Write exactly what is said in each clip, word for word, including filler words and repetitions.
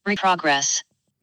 Reprogress.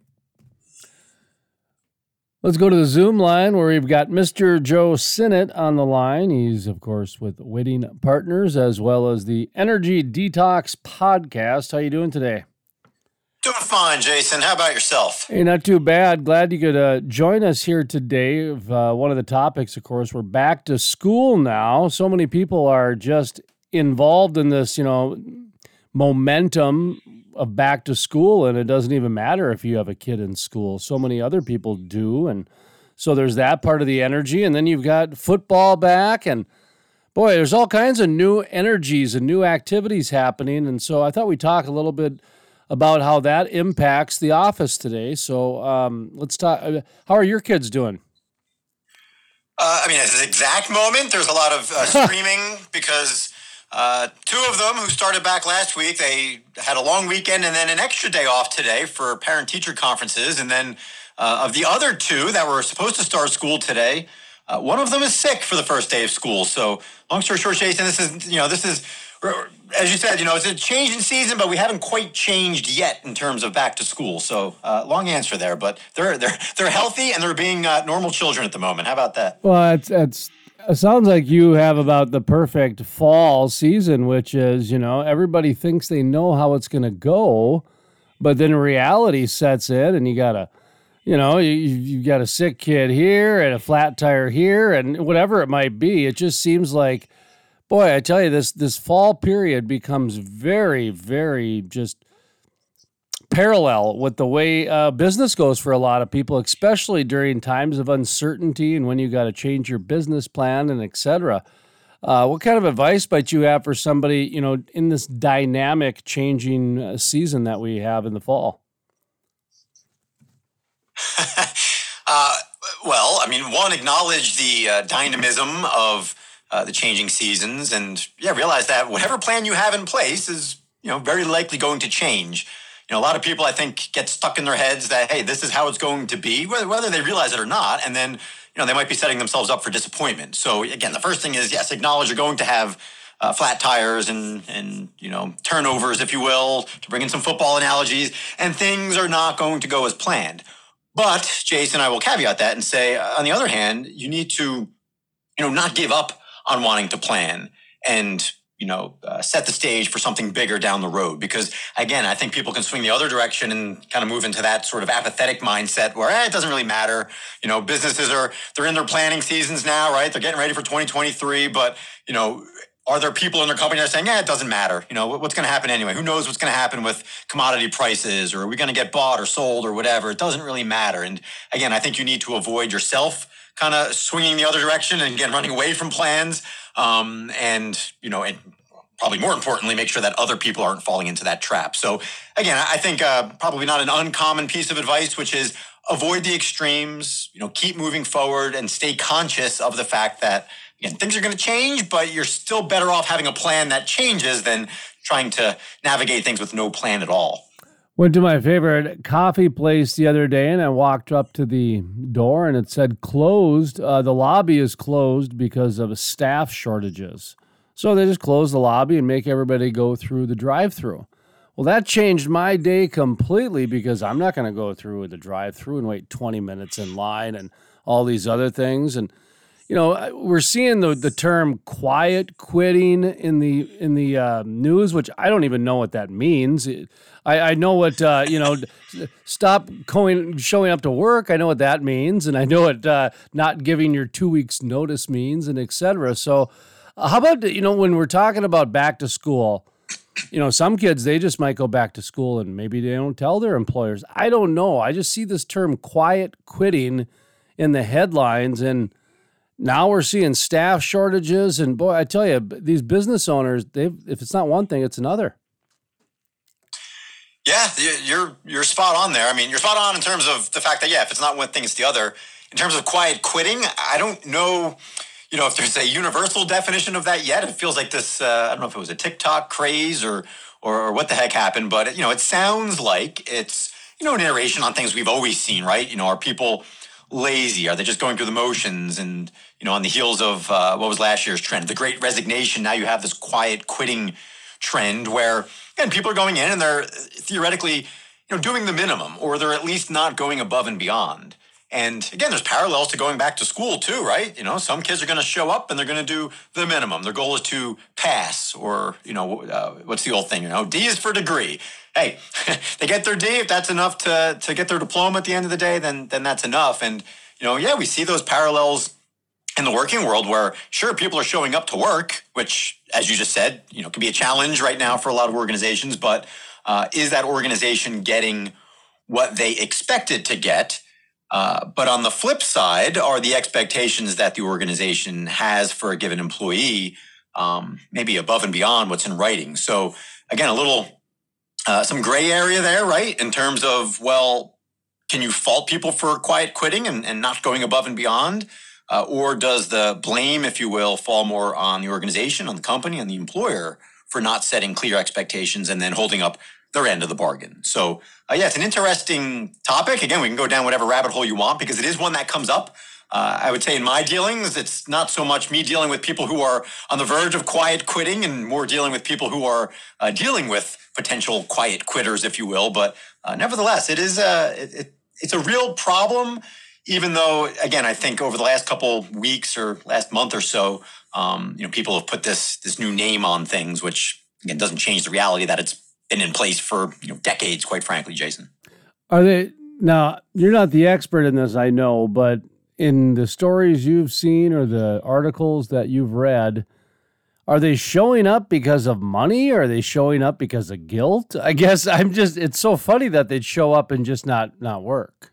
Let's go to the Zoom line where we've got Mister Joe Sinnott on the line. He's, of course, with Waiting Partners as well as the Energy Detox Podcast. How you doing today? Doing fine, Jason. How about yourself? Hey, not too bad. Glad you could uh, join us here today. Uh, one of the topics, of course, we're back to school now. So many people are just involved in this, you know, momentum of back to school, and it doesn't even matter if you have a kid in school. So many other people do, and so there's that part of the energy, and then you've got football back, and boy, there's all kinds of new energies and new activities happening, and so I thought we'd talk a little bit about how that impacts the office today. So um, let's talk. How are your kids doing? Uh, I mean, at this exact moment, there's a lot of uh, streaming because Uh, two of them who started back last week, they had a long weekend and then an extra day off today for parent-teacher conferences. And then uh, of the other two that were supposed to start school today, uh, one of them is sick for the first day of school. So long story short, Jason, this is, you know, this is, as you said, you know, it's a change in season, but we haven't quite changed yet in terms of back to school. So uh, long answer there, but they're they're they're healthy and they're being uh, normal children at the moment. How about that? Well, it's it's. It sounds like you have about the perfect fall season, which is, you know, everybody thinks they know how it's going to go, but then reality sets in and you got a, you know, you, you got a sick kid here and a flat tire here and whatever it might be. It just seems like, boy, I tell you, this, this fall period becomes very, very just parallel with the way uh, business goes for a lot of people, especially during times of uncertainty and when you got to change your business plan and et cetera. Uh, what kind of advice might you have for somebody, you know, in this dynamic changing uh, season that we have in the fall? uh, well, I mean, one, acknowledge the uh, dynamism of uh, the changing seasons and, yeah, realize that whatever plan you have in place is, you know, very likely going to change. You know, a lot of people, I think, get stuck in their heads that, hey, this is how it's going to be, whether, whether they realize it or not. And then, you know, they might be setting themselves up for disappointment. So, again, the first thing is, yes, acknowledge you're going to have uh, flat tires and, and, you know, turnovers, if you will, to bring in some football analogies, and things are not going to go as planned. But, Jason, I will caveat that and say, uh, on the other hand, you need to, you know, not give up on wanting to plan and, you know, uh, set the stage for something bigger down the road. Because, again, I think people can swing the other direction and kind of move into that sort of apathetic mindset where, eh, it doesn't really matter. You know, businesses are, they're in their planning seasons now, right? They're getting ready for twenty twenty-three. But, you know, are there people in their company that are saying, eh, it doesn't matter. You know, what's going to happen anyway? Who knows what's going to happen with commodity prices, or are we going to get bought or sold or whatever? It doesn't really matter. And, again, I think you need to avoid yourself kind of swinging the other direction and, again, running away from plans. Um, and, you know, and probably more importantly, make sure that other people aren't falling into that trap. So again, I think uh, probably not an uncommon piece of advice, which is avoid the extremes, you know, keep moving forward and stay conscious of the fact that, again, things are going to change, but you're still better off having a plan that changes than trying to navigate things with no plan at all. Went to my favorite coffee place the other day, and I walked up to the door, and it said closed. Uh, the lobby is closed because of staff shortages. So they just close the lobby and make everybody go through the drive-thru. Well, that changed my day completely because I'm not going to go through the drive-thru and wait twenty minutes in line and all these other things. And you know, we're seeing the the term quiet quitting in the in the uh, news, which I don't even know what that means. I, I know what, uh, you know, stop going, showing up to work. I know what that means. And I know what uh, not giving your two weeks notice means, and et cetera. So uh, how about, you know, when we're talking about back to school, you know, some kids, they just might go back to school and maybe they don't tell their employers. I don't know. I just see this term quiet quitting in the headlines, and now we're seeing staff shortages. And boy, I tell you, these business owners, they if it's not one thing, it's another. Yeah, you're you're spot on there. I mean, you're spot on in terms of the fact that, yeah, if it's not one thing, it's the other. In terms of quiet quitting, I don't know, you know, if there's a universal definition of that yet. It feels like this, uh, I don't know if it was a TikTok craze or, or or what the heck happened, but, you know, it sounds like it's, you know, an iteration on things we've always seen, right? You know, are people lazy? Are they just going through the motions? And, you know, on the heels of uh, what was last year's trend, the Great Resignation, now you have this quiet quitting trend where, again, people are going in and they're theoretically you know, doing the minimum, or they're at least not going above and beyond. And again, there's parallels to going back to school too, right? You know, some kids are going to show up and they're going to do the minimum. Their goal is to pass, or, you know, uh, what's the old thing? You know, D is for degree. Hey, they get their D. If that's enough to to get their diploma at the end of the day, then then that's enough. And, you know, yeah, we see those parallels in the working world where, sure, people are showing up to work, which, as you just said, you know, can be a challenge right now for a lot of organizations. But uh, is that organization getting what they expected to get? Uh, but on the flip side, are the expectations that the organization has for a given employee um, maybe above and beyond what's in writing? So again, a little, uh, some gray area there, right? In terms of, well, can you fault people for quiet quitting and, and not going above and beyond? Uh, or does the blame, if you will, fall more on the organization, on the company, on the employer for not setting clear expectations and then holding up their end of the bargain? So, uh, yeah, it's an interesting topic. Again, we can go down whatever rabbit hole you want because it is one that comes up. Uh, I would say in my dealings, it's not so much me dealing with people who are on the verge of quiet quitting and more dealing with people who are uh, dealing with potential quiet quitters, if you will. But uh, nevertheless, it is a, it, it, it's a real problem, even though, again, I think over the last couple weeks or last month or so, um, you know, people have put this this new name on things, which, again, doesn't change the reality that it's been in place for, you know, decades, quite frankly, Jason. Are they, now, you're not the expert in this, I know, but in the stories you've seen or the articles that you've read, are they showing up because of money, or are they showing up because of guilt? I guess I'm just, it's so funny that they'd show up and just not, not work.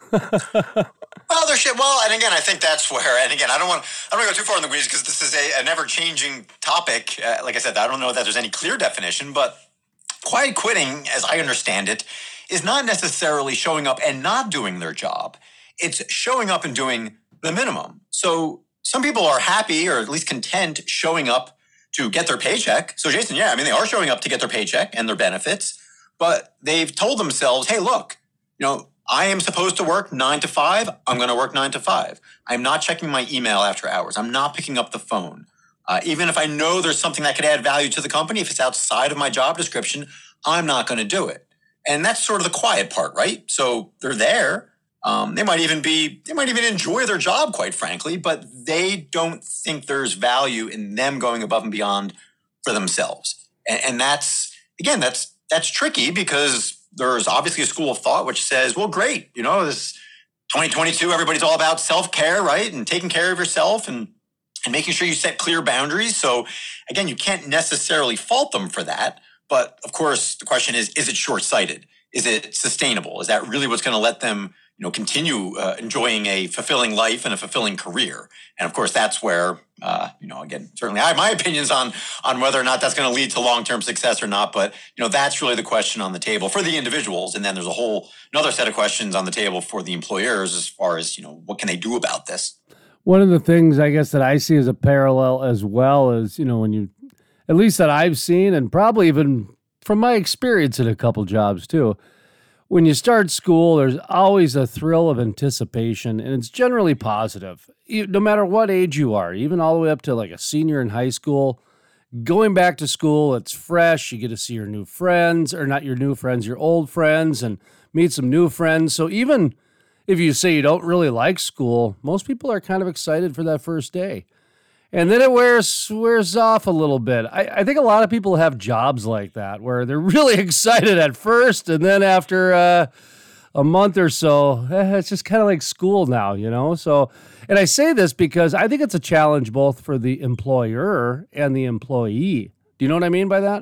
Well, there's shit. Well, and again, I think that's where, and again, I don't want, I don't want to go too far in the weeds because this is a, a never-changing topic. Uh, like I said, I don't know that there's any clear definition, but quiet quitting, as I understand it, is not necessarily showing up and not doing their job. It's showing up and doing the minimum. So some people are happy, or at least content, showing up to get their paycheck. So Jason, yeah, I mean, they are showing up to get their paycheck and their benefits, but they've told themselves, hey, look, you know, I am supposed to work nine to five. I'm going to work nine to five. I'm not checking my email after hours. I'm not picking up the phone. Uh, even if I know there's something that could add value to the company, if it's outside of my job description, I'm not going to do it. And that's sort of the quiet part, right? So they're there. Um, they might even be, they might even enjoy their job, quite frankly, but they don't think there's value in them going above and beyond for themselves. And, and that's, again, that's, that's tricky because there's obviously a school of thought which says, well, great, you know, this twenty twenty-two, everybody's all about self-care, right? And taking care of yourself and, and making sure you set clear boundaries. So again, you can't necessarily fault them for that. But of course, the question is, is it short-sighted? Is it sustainable? Is that really what's going to let them, you know, continue uh, enjoying a fulfilling life and a fulfilling career? And of course, that's where, uh, you know, again, certainly I have my opinions on on whether or not that's going to lead to long-term success or not. But, you know, that's really the question on the table for the individuals. And then there's a whole another set of questions on the table for the employers as far as, you know, what can they do about this? One of the things I guess that I see as a parallel as well is, you know, when you, at least that I've seen, and probably even from my experience in a couple jobs too, when you start school, there's always a thrill of anticipation, and it's generally positive. You, no matter what age you are, even all the way up to like a senior in high school, going back to school, it's fresh. You get to see your new friends, or not your new friends, your old friends, and meet some new friends. So even if you say you don't really like school, most people are kind of excited for that first day. And then it wears wears off a little bit. I, I think a lot of people have jobs like that where they're really excited at first, and then after uh, a month or so, eh, it's just kind of like school now, you know? So, and I say this because I think it's a challenge both for the employer and the employee. Do you know what I mean by that?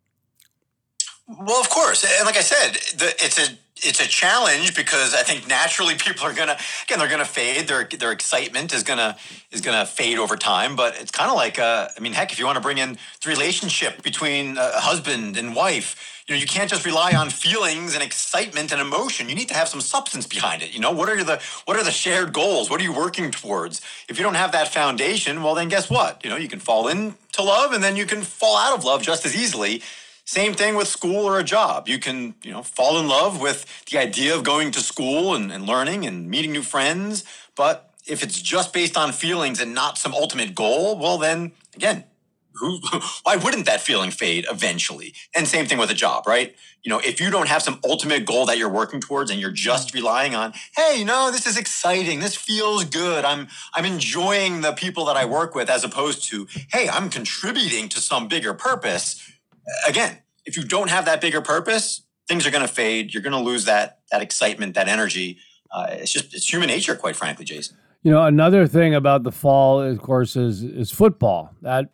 Well, of course. And like I said, the, it's a it's a challenge because I think naturally people are gonna again they're gonna fade. Their their excitement is gonna is gonna fade over time. But it's kind of like uh, I mean, heck, if you want to bring in the relationship between a husband and wife, you know, you can't just rely on feelings and excitement and emotion. You need to have some substance behind it. You know, what are the what are the shared goals? What are you working towards? If you don't have that foundation, well, then guess what? You know, you can fall into love and then you can fall out of love just as easily. Same thing with school or a job. You can, you know, fall in love with the idea of going to school and, and learning and meeting new friends. But if it's just based on feelings and not some ultimate goal, well, then, again, who, why wouldn't that feeling fade eventually? And same thing with a job, right? You know, if you don't have some ultimate goal that you're working towards and you're just relying on, hey, you know, this is exciting. This feels good. I'm, I'm enjoying the people that I work with, as opposed to, hey, I'm contributing to some bigger purpose. Again, if you don't have that bigger purpose, things are going to fade. You're going to lose that, that excitement, that energy. Uh, it's just, it's human nature, quite frankly, Jason. You know, another thing about the fall, of course, is, is football. That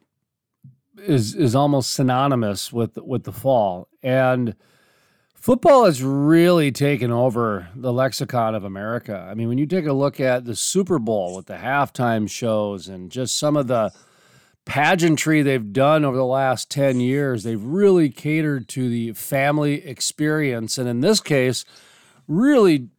is is almost synonymous with with the fall, and football has really taken over the lexicon of America. I mean, when you take a look at the Super Bowl with the halftime shows and just some of the pageantry they've done over the last ten years, they've really catered to the family experience, and in this case, really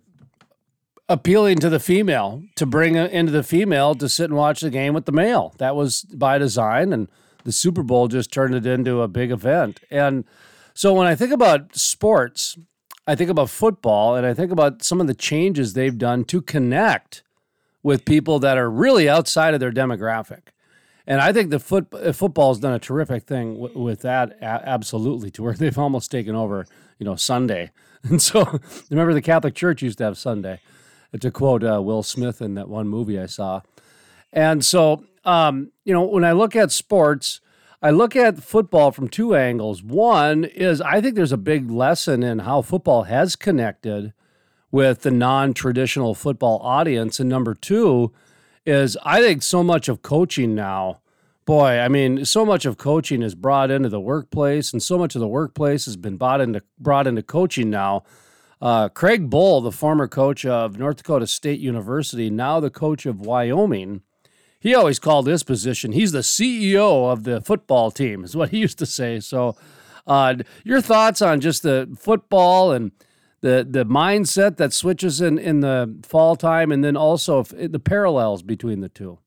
appealing to the female, to bring into the female to sit and watch the game with the male. That was by design, and the Super Bowl just turned it into a big event. And so when I think about sports, I think about football, and I think about some of the changes they've done to connect with people that are really outside of their demographic. And I think the foot, football has done a terrific thing w- with that, a- absolutely, to where they've almost taken over, you know, Sunday. And so remember the Catholic Church used to have Sunday, to quote uh, Will Smith in that one movie I saw. And so, um, you know, when I look at sports, I look at football from two angles. One is I think there's a big lesson in how football has connected with the non-traditional football audience. And number two is I think so much of coaching now, boy, I mean, so much of coaching is brought into the workplace, and so much of the workplace has been brought into, brought into coaching now. Uh, Craig Bull, the former coach of North Dakota State University, now the coach of Wyoming, he always called his position, he's the C E O of the football team, is what he used to say. So uh, your thoughts on just the football and the the mindset that switches in, in the fall time, and then also if, the parallels between the two?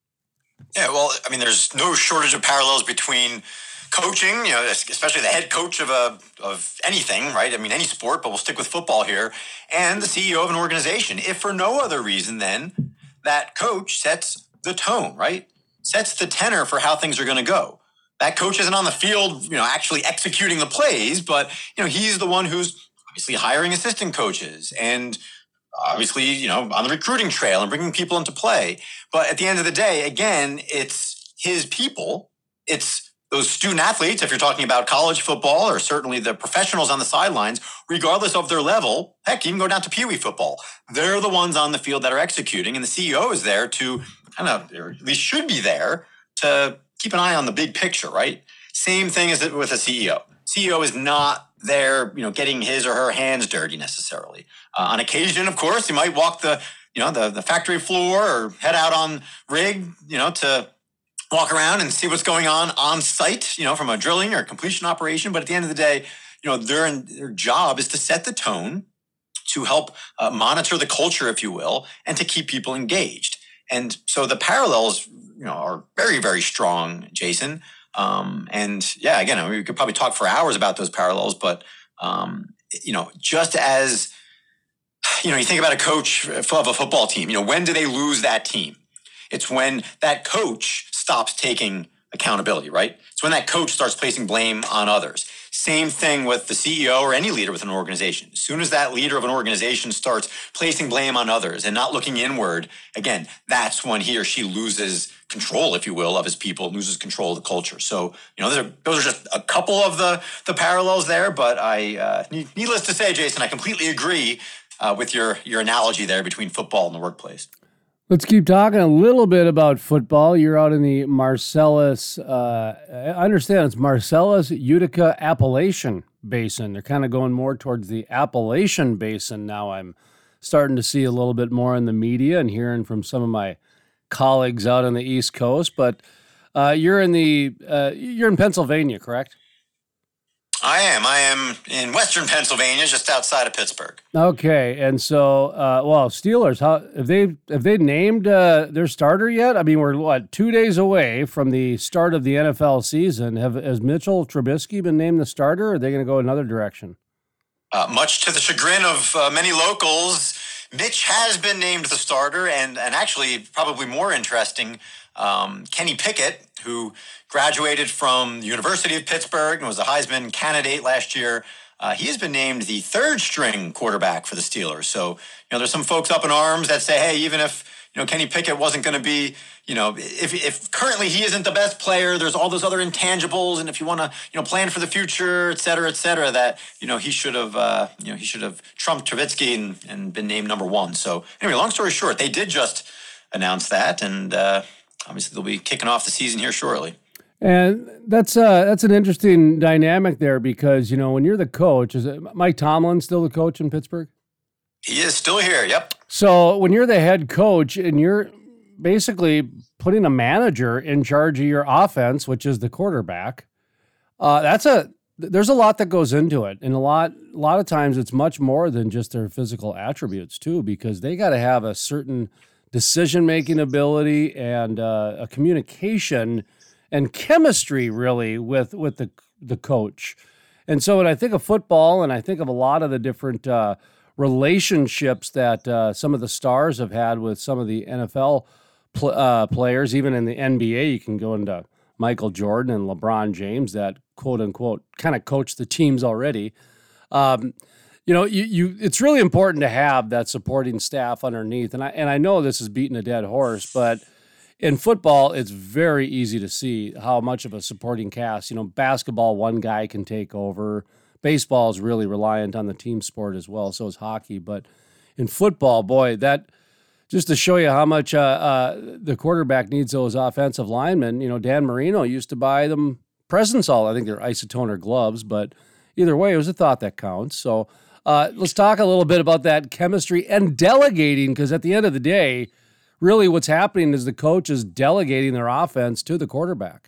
Yeah, well, I mean, there's no shortage of parallels between coaching, you know, especially the head coach of a of anything, right? I mean, any sport, but we'll stick with football here, and the C E O of an organization. If for no other reason than that coach sets the tone, right? Sets the tenor for how things are going to go. That coach isn't on the field, you know, actually executing the plays, but, you know, he's the one who's obviously hiring assistant coaches and obviously, you know, on the recruiting trail and bringing people into play. But at the end of the day, again, it's his people. It's those student athletes, if you're talking about college football, or certainly the professionals on the sidelines, regardless of their level, heck, even go down to Pee Wee football. They're the ones on the field that are executing, and the C E O is there to kind of, or at least should be there, to keep an eye on the big picture, right? Same thing as with a C E O. C E O is not there, you know, getting his or her hands dirty necessarily. Uh, on occasion, of course, he might walk the, you know, the, the factory floor or head out on rig, you know, to walk around and see what's going on on site, you know, from a drilling or completion operation. But at the end of the day, you know, their, their job is to set the tone, to help uh, monitor the culture, if you will, and to keep people engaged. And so the parallels, you know, are very, very strong, Jason. Um, and yeah, again, I mean, we could probably talk for hours about those parallels, but, um, you know, just as, you know, you think about a coach of a football team, you know, when do they lose that team? It's when that coach stops taking accountability, right? It's when that coach starts placing blame on others. Same thing with the C E O or any leader within an organization. As soon as that leader of an organization starts placing blame on others and not looking inward, again, that's when he or she loses control, if you will, of his people, loses control of the culture. So, you know, those are, those are just a couple of the, the parallels there. But I, uh, needless to say, Jason, I completely agree uh, with your, your analogy there between football and the workplace. Let's keep talking a little bit about football. You're out in the Marcellus, uh, I understand it's Marcellus Utica Appalachian Basin. They're kind of going more towards the Appalachian Basin now. I'm starting to see a little bit more in the media and hearing from some of my colleagues out on the East Coast. But uh, you're in the uh, you're in Pennsylvania, correct? I am. I am in Western Pennsylvania, just outside of Pittsburgh. Okay, and so, uh, well, Steelers, how have they have they named uh, their starter yet? I mean, we're what two days away from the start of the N F L season. Have has Mitchell Trubisky been named the starter, or are they going to go another direction? Uh, much to the chagrin of uh, many locals, Mitch has been named the starter, and and actually, probably more interesting, Um, Kenny Pickett, who graduated from the University of Pittsburgh and was a Heisman candidate last year, uh, he has been named the third string quarterback for the Steelers. So, you know, there's some folks up in arms that say, hey, even if, you know, Kenny Pickett wasn't going to be, you know, if if currently he isn't the best player, there's all those other intangibles, and if you want to, you know, plan for the future, et cetera, et cetera, that, you know, he should have, uh, you know, he should have trumped Trubisky and, and been named number one. So anyway, long story short, they did just announce that, and uh, obviously they'll be kicking off the season here shortly. And that's uh, that's an interesting dynamic there because, you know, when you're the coach, is it Mike Tomlin still the coach in Pittsburgh? He is still here, yep. So when you're the head coach and you're basically putting a manager in charge of your offense, which is the quarterback, uh, that's a there's a lot that goes into it, and a lot a lot of times it's much more than just their physical attributes too, because they got to have a certain decision making ability and uh, a communication and chemistry really with with the the coach. And so when I think of football, and I think of a lot of the different uh, relationships that uh, some of the stars have had with some of the N F L pl- uh, players, even in the N B A, you can go into Michael Jordan and LeBron James that quote unquote kind of coach the teams already. Um, you know, you, you it's really important to have that supporting staff underneath. And I and I know this is beating a dead horse, but in football, it's very easy to see how much of a supporting cast. You know, basketball, one guy can take over. Baseball is really reliant on the team sport as well, so is hockey. But in football, boy, that just to show you how much uh, uh, the quarterback needs those offensive linemen. You know, Dan Marino used to buy them presents all. I think they're isotoner gloves, but either way, it was a thought that counts. So uh, let's talk a little bit about that chemistry and delegating, because at the end of the day, really what's happening is the coach is delegating their offense to the quarterback.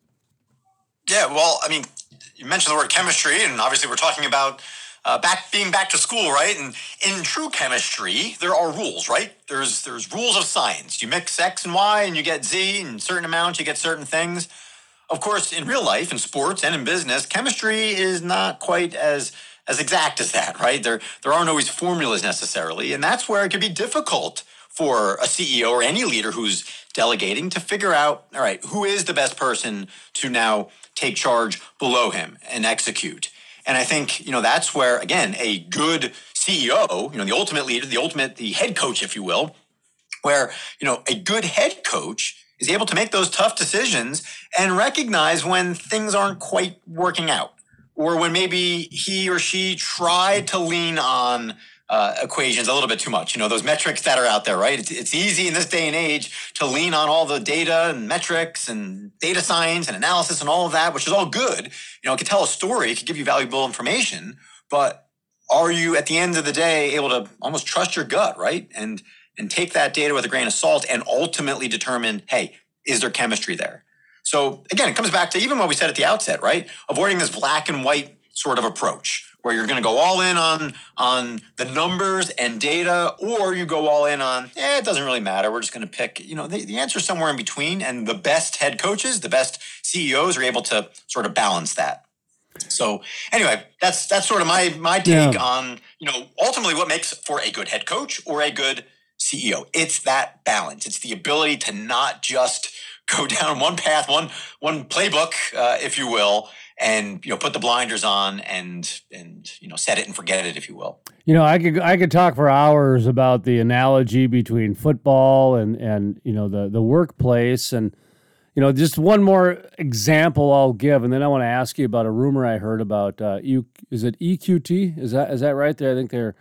Yeah, well, I mean, you mentioned the word chemistry, and obviously we're talking about uh, back being back to school, right? And in true chemistry, there are rules, right? There's there's rules of science. You mix X and Y, and you get Z, and certain amounts, you get certain things. Of course, in real life, in sports and in business, chemistry is not quite as as exact as that, right? There there aren't always formulas necessarily, and that's where it can be difficult for a C E O or any leader who's delegating to figure out, all right, who is the best person to now take charge below him and execute. And I think, you know, that's where, again, a good C E O, you know, the ultimate leader, the ultimate, the head coach, if you will, where, you know, a good head coach is able to make those tough decisions and recognize when things aren't quite working out, or when maybe he or she tried to lean on Uh, equations a little bit too much. You know, those metrics that are out there, right? It's, it's easy in this day and age to lean on all the data and metrics and data science and analysis and all of that, which is all good. You know, it can tell a story, it can give you valuable information, but are you at the end of the day able to almost trust your gut, right? And and take that data with a grain of salt and ultimately determine, hey, is there chemistry there? So again, it comes back to even what we said at the outset, right? Avoiding this black and white sort of approach, where you're going to go all in on on the numbers and data, or you go all in on, eh, it doesn't really matter. We're just going to pick, you know, the, the answer is somewhere in between. And the best head coaches, the best C E Os are able to sort of balance that. So anyway, that's that's sort of my my take yeah. on, you know, ultimately what makes for a good head coach or a good C E O. It's that balance. It's the ability to not just go down one path, one one playbook, uh, if you will, and, you know, put the blinders on and, and, you know, set it and forget it, if you will. You know, I could, I could talk for hours about the analogy between football and, and, you know, the, the workplace. And, you know, just one more example I'll give. And then I want to ask you about a rumor I heard about, uh, you, is it E Q T? Is that, is that right there? I think they're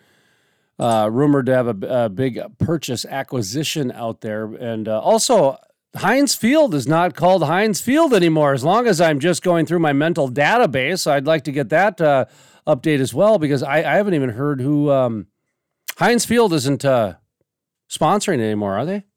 uh, rumored to have a, a big purchase acquisition out there. And uh, also, Heinz Field is not called Heinz Field anymore. As long as I'm just going through my mental database, I'd like to get that uh, update as well, because I, I haven't even heard who um, Heinz Field isn't uh, sponsoring anymore, are they?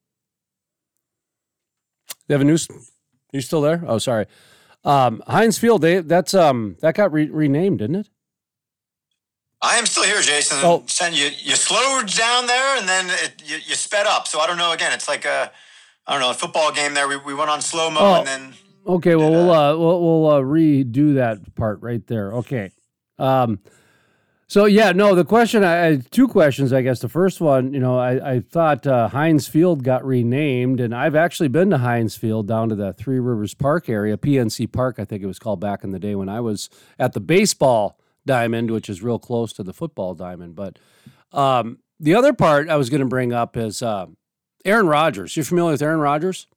They have a new. Are you still there? Oh, sorry. Um, Heinz Field. They that's um that got re- renamed, didn't it? I am still here, Jason. Oh. You you slowed down there, and then it, you you sped up. So I don't know. Again, it's like a. I don't know, a football game there. We we went on slow-mo oh, and then... Okay, well, did, uh, we'll uh, we'll, we'll uh, redo that part right there. Okay. Um, So yeah, no. The question, I, I two questions, I guess. The first one, you know, I, I thought uh, Heinz Field got renamed, and I've actually been to Heinz Field down to the Three Rivers Park area, P N C Park, I think it was called back in the day when I was at the baseball diamond, which is real close to the football diamond. But um, the other part I was going to bring up is uh, Aaron Rodgers. You familiar with Aaron Rodgers?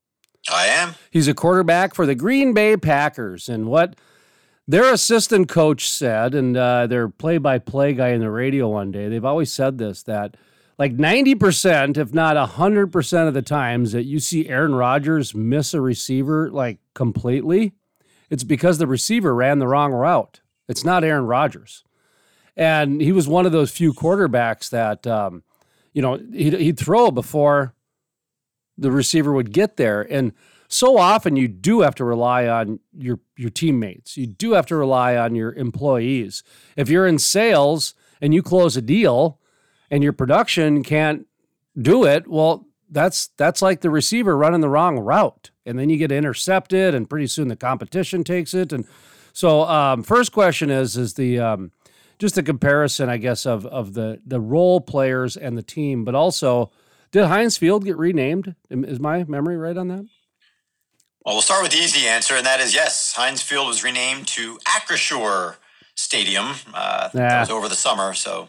I am. He's a quarterback for the Green Bay Packers, and what their assistant coach said, and uh, their play-by-play guy in the radio one day, they've always said this, that like ninety percent, if not one hundred percent of the times that you see Aaron Rodgers miss a receiver like completely, it's because the receiver ran the wrong route. It's not Aaron Rodgers. And he was one of those few quarterbacks that, um, you know, he'd, he'd throw before the receiver would get there. And so often you do have to rely on your your teammates. You do have to rely on your employees. If you're in sales and you close a deal and your production can't do it, well, that's that's like the receiver running the wrong route. And then you get intercepted, and pretty soon the competition takes it. And so um, first question is, is the um, just a comparison, I guess, of of the, the role players and the team, but also, did Heinz Field get renamed? Is my memory right on that? Well, we'll start with the easy answer, and that is yes. Heinz Field was renamed to Acrisure Stadium. Uh, yeah. That was over the summer, so.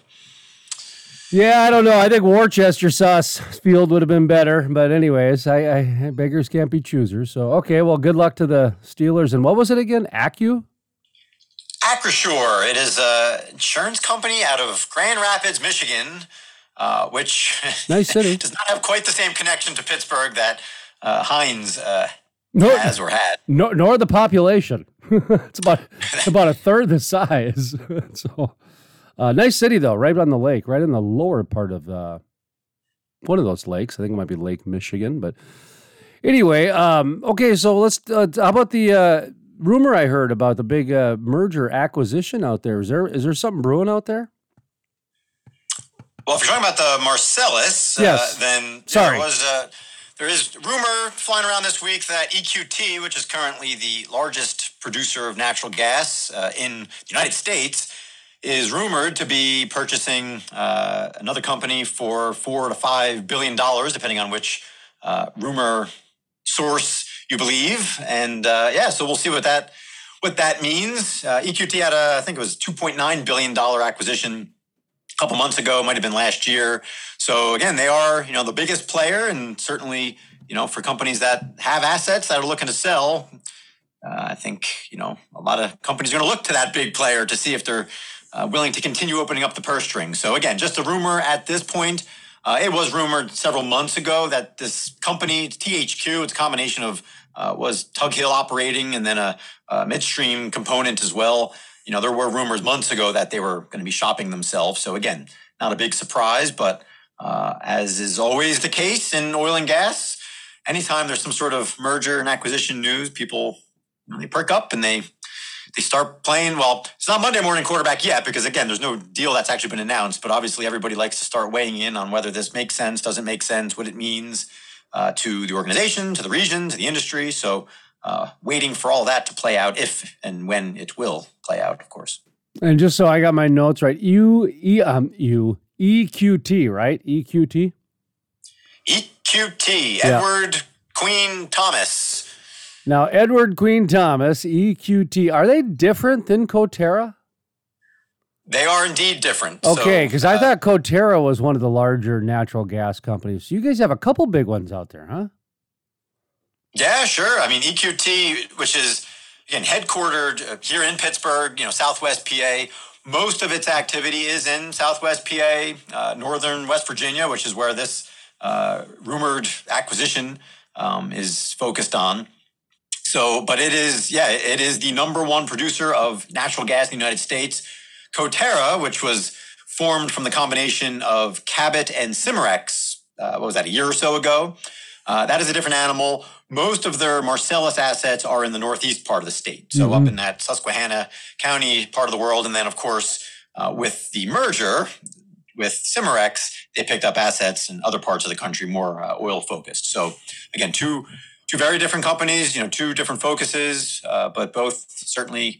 Yeah, I don't know. I think Worcester Sauce Field would have been better, but anyways, I, I beggars can't be choosers. So okay, well, good luck to the Steelers. And what was it again? Acu? Acrisure. It is an insurance company out of Grand Rapids, Michigan, uh, which nice city. Does not have quite the same connection to Pittsburgh that uh, Heinz uh, nor, has or had. Nor, nor the population. it's about it's about a third the size. so, uh, nice city though, right on the lake, right in the lower part of uh, one of those lakes. I think it might be Lake Michigan, but anyway, um, okay. So let's. Uh, how about the uh, rumor I heard about the big uh, merger acquisition out there? Is there is there something brewing out there? Well, if you're talking about the Marcellus, yes. uh, then Sorry. there was uh, there is rumor flying around this week that E Q T, which is currently the largest producer of natural gas uh, in the United States, is rumored to be purchasing uh, another company for four to five billion dollars, depending on which uh, rumor source you believe. And uh, yeah, so we'll see what that what that means. Uh, E Q T had a, I think it was two point nine billion dollars acquisition a couple months ago, might have been last year. So again, they are, you know, the biggest player, and certainly, you know, for companies that have assets that are looking to sell, uh, I think, you know, a lot of companies are going to look to that big player to see if they're uh, willing to continue opening up the purse strings. So again, just a rumor at this point. Uh, it was rumored several months ago that this company, T H Q, it's a combination of, uh, was Tug Hill operating and then a, a midstream component as well. You know, there were rumors months ago that they were going to be shopping themselves. So again, not a big surprise, but uh, as is always the case in oil and gas, anytime there's some sort of merger and acquisition news, people, you know, they perk up and they they start playing. Well, it's not Monday morning quarterback yet because, again, there's no deal that's actually been announced. But obviously, everybody likes to start weighing in on whether this makes sense, doesn't make sense, what it means uh, to the organization, to the region, to the industry. So uh, waiting for all that to play out if and when it will play out, of course. And just so I got my notes right, U E um U E Q T, right? E Q T. E Q T. Yeah. Edward Queen Thomas. Now, Edward Queen Thomas, E Q T. Are they different than Coterra? They are indeed different. Okay, because so, uh, I thought Coterra was one of the larger natural gas companies. So you guys have a couple big ones out there, huh? Yeah, sure. I mean, E Q T, which is, again, headquartered here in Pittsburgh, you know, Southwest P A. Most of its activity is in Southwest P A, uh, Northern West Virginia, which is where this uh, rumored acquisition um, is focused on. So, but it is, yeah, it is the number one producer of natural gas in the United States. Coterra, which was formed from the combination of Cabot and Cimarex, uh, what was that, a year or so ago? Uh, that is a different animal. Most of their Marcellus assets are in the northeast part of the state, so mm-hmm. up in that Susquehanna County part of the world. And then, of course, uh, with the merger with Cimarex, they picked up assets in other parts of the country, more uh, oil-focused. So, again, two two very different companies, you know, two different focuses, uh, but both certainly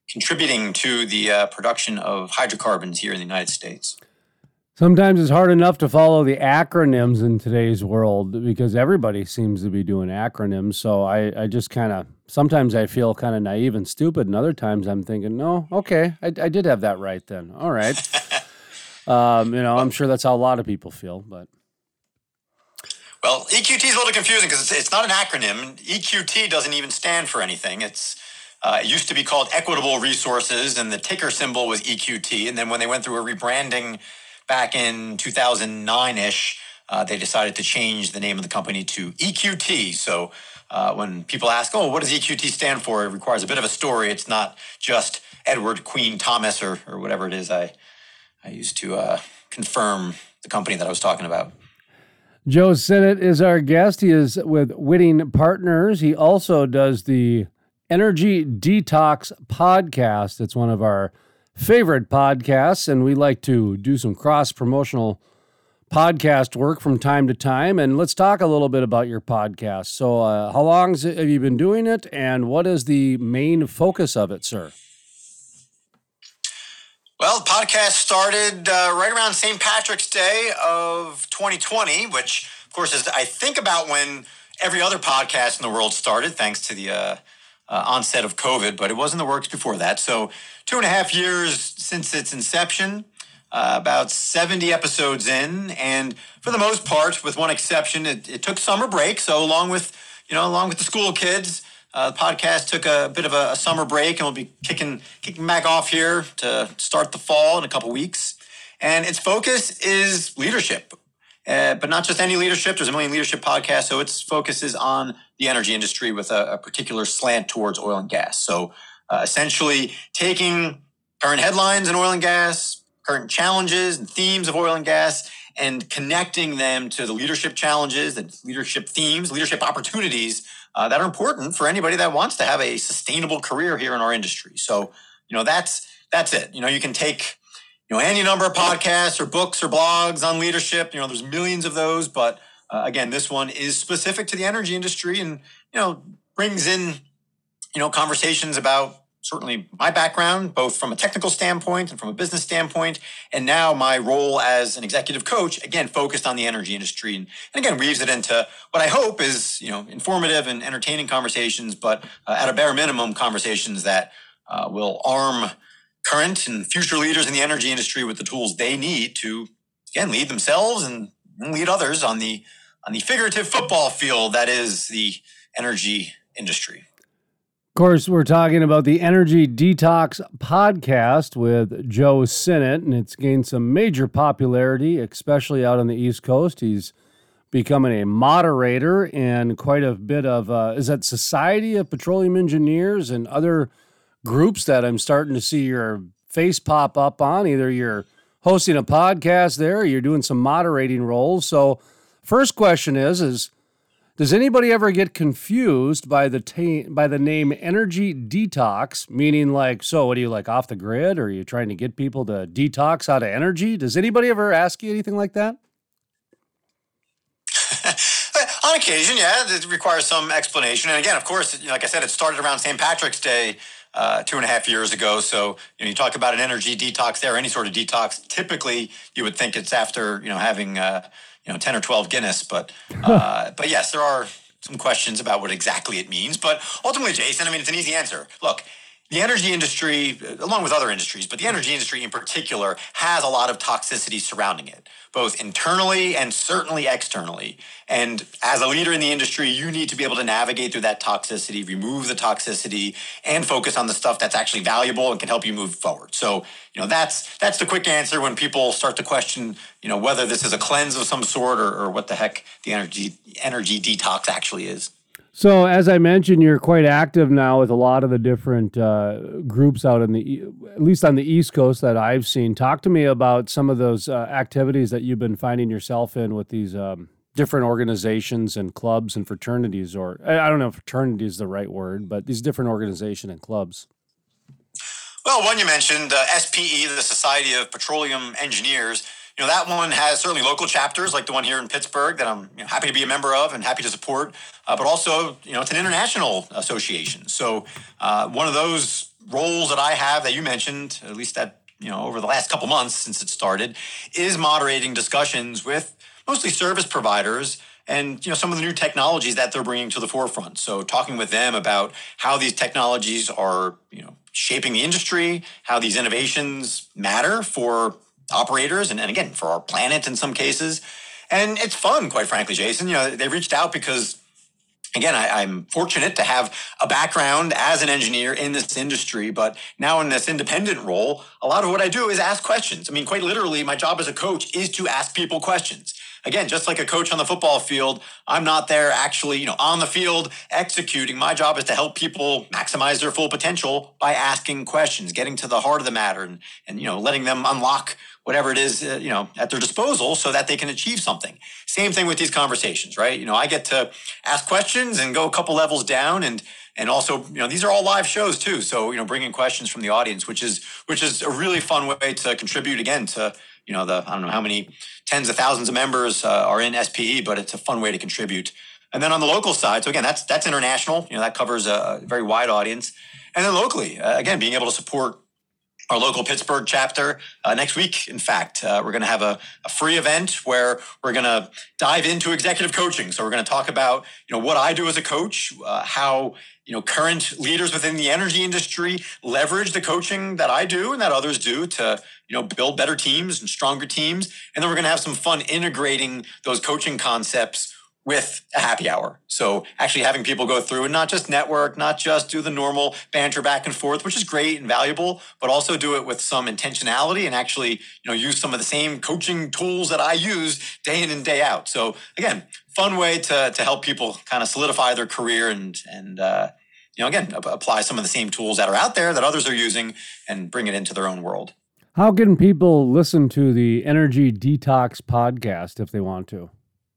contributing to the uh, production of hydrocarbons here in the United States. Sometimes it's hard enough to follow the acronyms in today's world because everybody seems to be doing acronyms. So I, I just kind of, sometimes I feel kind of naive and stupid. And other times I'm thinking, no, okay, I, I did have that right then. All right. um, you know, I'm sure that's how a lot of people feel, but. Well, E Q T is a little confusing because it's, it's not an acronym. E Q T doesn't even stand for anything. It's uh, it used to be called Equitable Resources, and the ticker symbol was E Q T. And then when they went through a rebranding back in two thousand nine-ish, uh, they decided to change the name of the company to E Q T. So uh, when people ask, oh, what does E Q T stand for? It requires a bit of a story. It's not just Edward Queen Thomas or or whatever it is I, I used to uh, confirm the company that I was talking about. Joe Sinnott is our guest. He is with Whitting Partners. He also does the Energy Detox podcast. It's one of our favorite podcasts, and we like to do some cross-promotional podcast work from time to time. And let's talk a little bit about your podcast. So uh, how long have you been doing it, and what is the main focus of it, sir? Well, the podcast started uh, right around Saint Patrick's Day of twenty twenty, which, of course, is, I think, about when every other podcast in the world started, thanks to the uh, uh, onset of COVID, but it was in the works before that. So two and a half years since its inception, uh, about seventy episodes in, and for the most part, with one exception, it, it took summer break. So along with, you know, along with the school kids, Uh, the podcast took a bit of a, a summer break, and we'll be kicking kicking back off here to start the fall in a couple weeks. And its focus is leadership, uh, but not just any leadership. There's a million leadership podcasts, so its focus is on the energy industry with a, a particular slant towards oil and gas. So uh, essentially taking current headlines in oil and gas, current challenges and themes of oil and gas, and connecting them to the leadership challenges and leadership themes, leadership opportunities uh, that are important for anybody that wants to have a sustainable career here in our industry. So, you know, that's that's it. You know, you can take, you know, any number of podcasts or books or blogs on leadership. You know, there's millions of those. But uh, again, this one is specific to the energy industry and, you know, brings in, you know, conversations about certainly my background, both from a technical standpoint and from a business standpoint, and now my role as an executive coach, again, focused on the energy industry, and, and again, weaves it into what I hope is, you know, informative and entertaining conversations, but uh, at a bare minimum, conversations that uh, will arm current and future leaders in the energy industry with the tools they need to, again, lead themselves and lead others on the on the figurative football field that is the energy industry. Of course, we're talking about the Energy Detox podcast with Joe Sinnott, and it's gained some major popularity, especially out on the East Coast. He's becoming a moderator and quite a bit of, uh, is that Society of Petroleum Engineers and other groups that I'm starting to see your face pop up on? Either you're hosting a podcast there or you're doing some moderating roles. So first question is, is, does anybody ever get confused by the ta- by the name Energy Detox, meaning like, so what are you, like off the grid, or are you trying to get people to detox out of energy? Does anybody ever ask you anything like that? On occasion, yeah, it requires some explanation. And again, of course, like I said, it started around Saint Patrick's Day uh, two and a half years ago. So, you know, you talk about an energy detox there, any sort of detox, typically you would think it's after, you know, having uh, you know, ten or twelve Guinness, but, uh, but yes, there are some questions about what exactly it means, but ultimately, Jason, I mean, it's an easy answer. Look, the energy industry, along with other industries, but the energy industry in particular has a lot of toxicity surrounding it, both internally and certainly externally. And as a leader in the industry, you need to be able to navigate through that toxicity, remove the toxicity, and focus on the stuff that's actually valuable and can help you move forward. So, you know, that's that's the quick answer when people start to question, you know, whether this is a cleanse of some sort or, or what the heck the energy energy detox actually is. So, as I mentioned, you're quite active now with a lot of the different uh, groups out in the, at least on the East Coast that I've seen. Talk to me about some of those uh, activities that you've been finding yourself in with these um, different organizations and clubs and fraternities, or I don't know if fraternity is the right word, but these different organizations and clubs. Well, one you mentioned, uh, S P E, the Society of Petroleum Engineers. you know, that one has certainly local chapters like the one here in Pittsburgh that I'm you know, happy to be a member of and happy to support. Uh, but also, you know, it's an international association. So uh, one of those roles that I have that you mentioned, at least that, you know, over the last couple months since it started, is moderating discussions with mostly service providers and, you know, some of the new technologies that they're bringing to the forefront. So talking with them about how these technologies are, you know, shaping the industry, how these innovations matter for operators and, and again, for our planet in some cases. And it's fun, quite frankly, Jason. You know, they reached out because, again, I, I'm fortunate to have a background as an engineer in this industry, but now in this independent role, a lot of what I do is ask questions. I mean, quite literally, my job as a coach is to ask people questions. Again, just like a coach on the football field, I'm not there actually, you know, on the field executing. My job is to help people maximize their full potential by asking questions, getting to the heart of the matter, and, and you know, letting them unlock whatever it is, uh, you know, at their disposal so that they can achieve something. Same thing with these conversations, right? You know, I get to ask questions and go a couple levels down, and and also, you know, these are all live shows too. So, you know, bringing questions from the audience, which is which is a really fun way to contribute again to, you know, the I don't know how many tens of thousands of members uh, are in S P E, but it's a fun way to contribute. And then on the local side, so again, that's that's international. You know, that covers a very wide audience. And then locally, uh, again, being able to support our local Pittsburgh chapter uh, next week. In fact, uh, we're going to have a, a free event where we're going to dive into executive coaching. So we're going to talk about, you know, what I do as a coach, uh, how, you know, current leaders within the energy industry leverage the coaching that I do and that others do to, you know, build better teams and stronger teams. And then we're going to have some fun integrating those coaching concepts with a happy hour. So actually having people go through and not just network, not just do the normal banter back and forth, which is great and valuable, but also do it with some intentionality and actually, you know, use some of the same coaching tools that I use day in and day out. So again, fun way to to help people kind of solidify their career and, and uh, you know, again, apply some of the same tools that are out there that others are using and bring it into their own world. How can people listen to the Energy Detox podcast if they want to?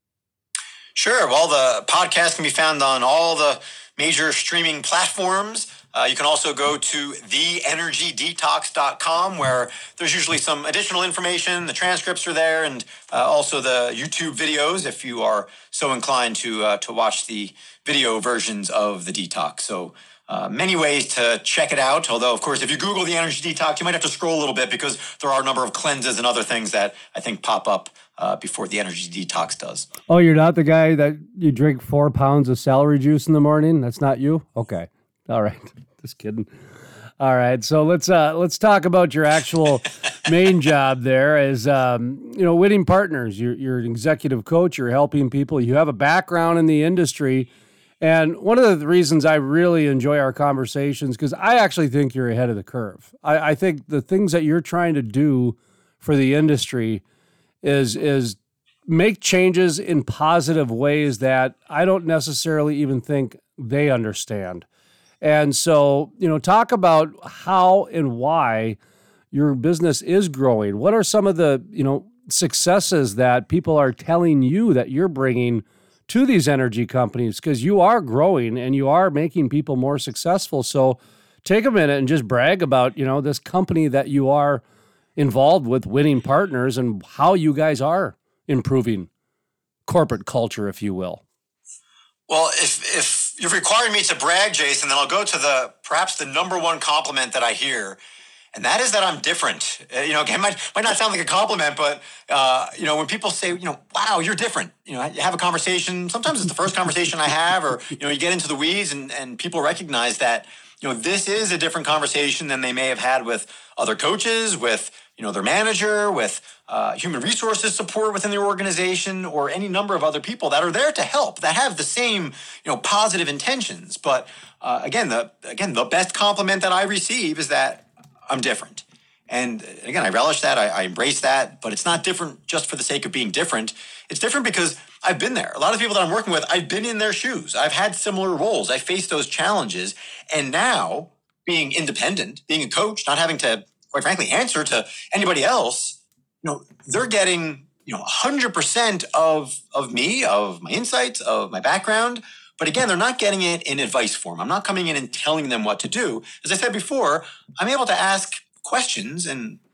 Sure. Well, the podcast can be found on all the major streaming platforms. Uh, you can also go to the energy detox dot com, where there's usually some additional information. The transcripts are there, and uh, also the YouTube videos if you are so inclined to uh, to watch the video versions of the detox. So uh, many ways to check it out. Although, of course, if you Google the Energy Detox, you might have to scroll a little bit because there are a number of cleanses and other things that I think pop up Uh, before the Energy Detox does. Oh, you're not the guy that you drink four pounds of celery juice in the morning? That's not you? Okay. All right. Just kidding. All right. So let's uh, let's talk about your actual main job there as, um, you know, Winning Partners. You're, you're an executive coach. You're helping people. You have a background in the industry. And one of the reasons I really enjoy our conversations, because I actually think you're ahead of the curve. I, I think the things that you're trying to do for the industry is is make changes in positive ways that I don't necessarily even think they understand. And so, you know, talk about how and why your business is growing. What are some of the, you know, successes that people are telling you that you're bringing to these energy companies? Because you are growing and you are making people more successful. So take a minute and just brag about, you know, this company that you are involved with, Winning Partners, and how you guys are improving corporate culture, if you will. Well, if if you're requiring me to brag, Jason, then I'll go to the perhaps the number one compliment that I hear, and that is that I'm different. Uh, you know, again, might might not sound like a compliment, but uh, you know, when people say, you know, wow, you're different. You know, you have a conversation. Sometimes it's the first conversation I have, or you know, you get into the weeds, and and people recognize that, you know, this is a different conversation than they may have had with other coaches, with, you know, their manager, with uh, human resources support within their organization, or any number of other people that are there to help, that have the same, you know, positive intentions. But uh, again, the again the best compliment that I receive is that I'm different. And again, I relish that, I, I embrace that, but it's not different just for the sake of being different. It's different because I've been there. A lot of people that I'm working with, I've been in their shoes. I've had similar roles. I faced those challenges. And now, being independent, being a coach, not having to, quite frankly, answer to anybody else, you know, they're getting, you know, one hundred percent of, of me, of my insights, of my background. But again, they're not getting it in advice form. I'm not coming in and telling them what to do. As I said before, I'm able to ask questions and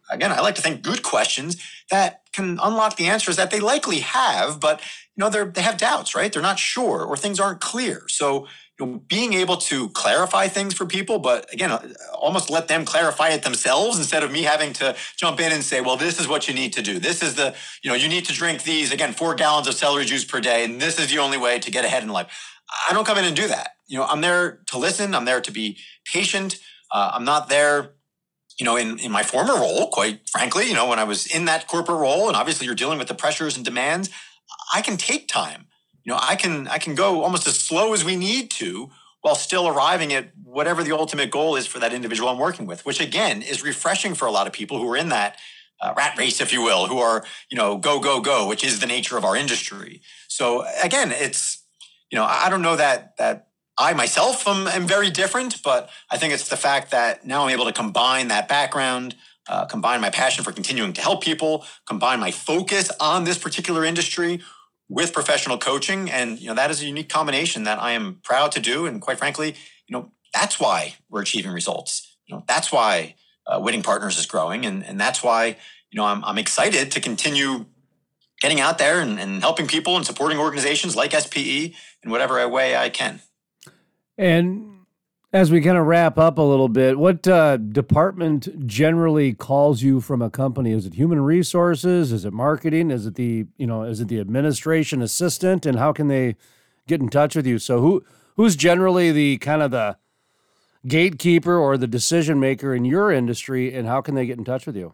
again, I like to think good questions that can unlock the answers that they likely have, but you know, they're, they have doubts, right? They're not sure or things aren't clear. So, you know, being able to clarify things for people, but again, almost let them clarify it themselves instead of me having to jump in and say, well, this is what you need to do. This is the, you know, you need to drink these, again, four gallons of celery juice per day, and this is the only way to get ahead in life. I don't come in and do that. You know, I'm there to listen. I'm there to be patient. Uh, I'm not there, you know, in, in my former role, quite frankly, you know, when I was in that corporate role, and obviously you're dealing with the pressures and demands, I can take time. You know, I can I can go almost as slow as we need to while still arriving at whatever the ultimate goal is for that individual I'm working with, which again is refreshing for a lot of people who are in that uh, rat race, if you will, who are, you know, go, go, go, which is the nature of our industry. So again, it's, you know, I don't know that that I myself am, am very different, but I think it's the fact that now I'm able to combine that background, uh, combine my passion for continuing to help people, combine my focus on this particular industry with professional coaching. And, you know, that is a unique combination that I am proud to do. And quite frankly, you know, that's why we're achieving results. You know, that's why uh, Winning Partners is growing. And, and that's why, you know, I'm, I'm excited to continue getting out there and, and helping people and supporting organizations like S P E in whatever way I can. And as we kind of wrap up a little bit, what uh, department generally calls you from a company? Is it human resources? Is it marketing? Is it the, you know, is it the administration assistant? And how can they get in touch with you? So who who's generally the kind of the gatekeeper or the decision maker in your industry, and how can they get in touch with you?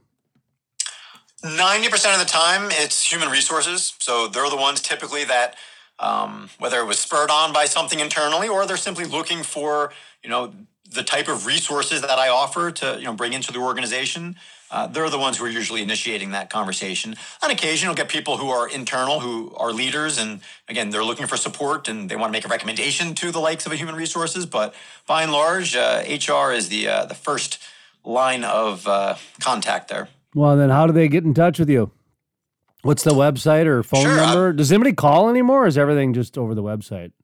ninety percent of the time, it's human resources. So they're the ones typically that, um, whether it was spurred on by something internally or they're simply looking for, you know, the type of resources that I offer to, you know, bring into the organization, uh, they're the ones who are usually initiating that conversation. On occasion, you'll get people who are internal, who are leaders, and again, they're looking for support and they want to make a recommendation to the likes of a human resources. But by and large, uh, H R is the uh, the first line of uh, contact there. Well, then how do they get in touch with you? What's the website or phone sure, number? I'm, Does anybody call anymore, or is everything just over the website?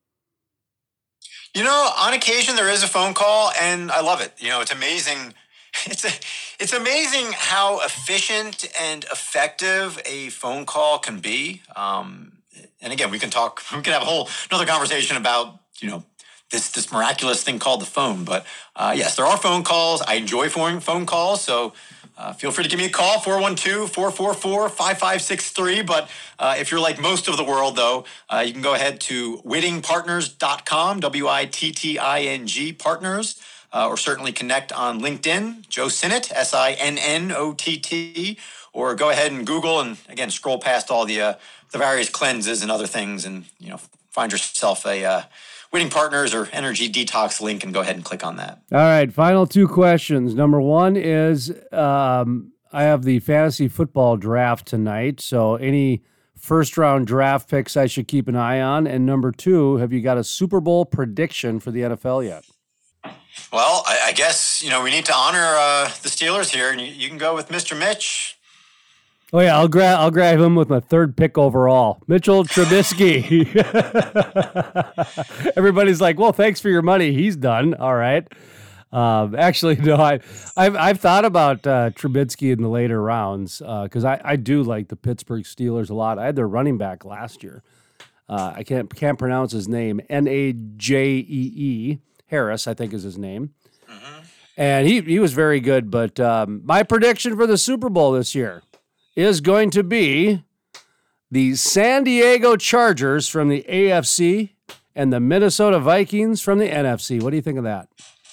You know, on occasion there is a phone call, and I love it. You know, it's amazing. It's a, it's amazing how efficient and effective a phone call can be. Um, and again, we can talk. We can have a whole another conversation about, you know, this this miraculous thing called the phone. But uh, yes, there are phone calls. I enjoy phone phone calls. So uh, feel free to give me a call, four one two, four four four, five five six three. But uh, if you're like most of the world, though, uh, you can go ahead to winning partners dot com, W I T T I N G, partners, uh, or certainly connect on LinkedIn, Joe Sinnott, S I N N O T T, or go ahead and Google and, again, scroll past all the uh, the various cleanses and other things and, you know, find yourself a uh, Winning Partners or Energy Detox link and go ahead and click on that. All right, final two questions. Number one is um, I have the fantasy football draft tonight, so any first-round draft picks I should keep an eye on? And number two, have you got a Super Bowl prediction for the N F L yet? Well, I, I guess, you know, we need to honor uh, the Steelers here, and you, you can go with Mister Mitch. Oh, yeah, I'll grab I'll grab him with my third pick overall. Mitchell Trubisky. Everybody's like, well, thanks for your money. He's done. All right. Um, actually, no, I, I've I've thought about uh, Trubisky in the later rounds because uh, I, I do like the Pittsburgh Steelers a lot. I had their running back last year. Uh, I can't can't pronounce his name. N A J E E. Harris, I think is his name. Mm-hmm. And he, he was very good. But um, my prediction for the Super Bowl this year is going to be the San Diego Chargers from the A F C and the Minnesota Vikings from the N F C. What do you think of that?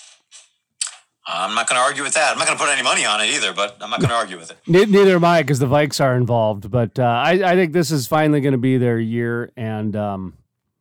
I'm not going to argue with that. I'm not going to put any money on it either, but I'm not going to argue with it. Neither am I, because the Vikes are involved. But uh, I, I think this is finally going to be their year, and um,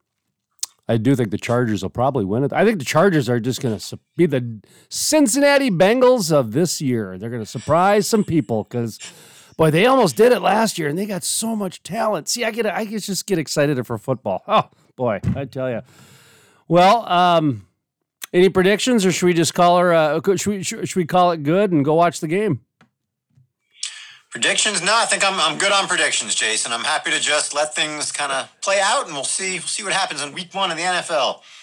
I do think the Chargers will probably win it. I think the Chargers are just going to be the Cincinnati Bengals of this year. They're going to surprise some people because, boy, they almost did it last year, and they got so much talent. See, I get, I just get excited for football. Oh, boy, I tell you. Well, um, any predictions, or should we just call her? Uh, should we should we call it good and go watch the game? Predictions? No, I think I'm I'm good on predictions, Jason. I'm happy to just let things kind of play out, and we'll see we'll see what happens in week one of the N F L.